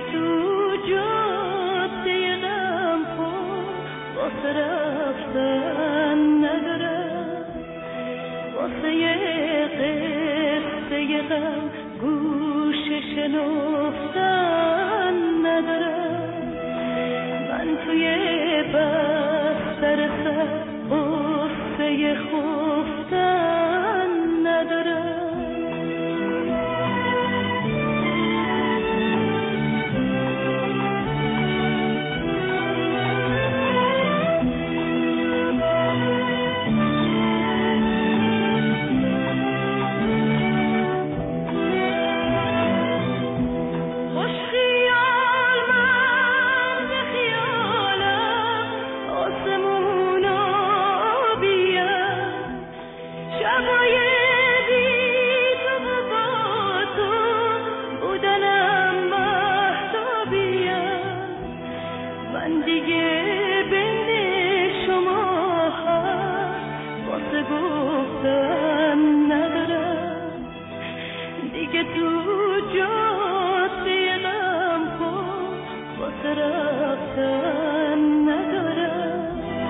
تو جاده غم واسه رفتن ندارم، واسه قصه غم گوش شنفتن ندارم. من توی بستر سر قصه خفتن ندارم. من دیگه بین شما واسه گفتن ندارم، دیگه تو جاده غم واسه رفتن ندارم.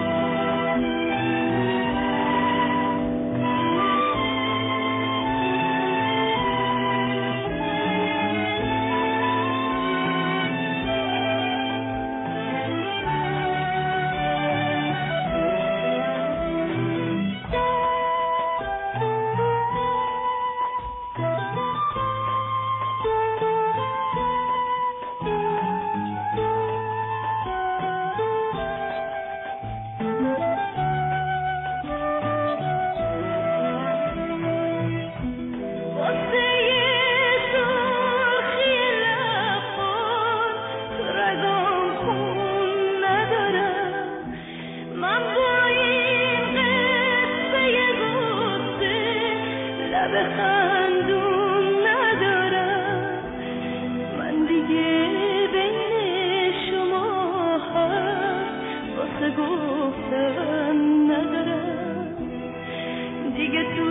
بخندون ندارم، من دیگه بین شما واسه گفتن ندارم، دیگه تو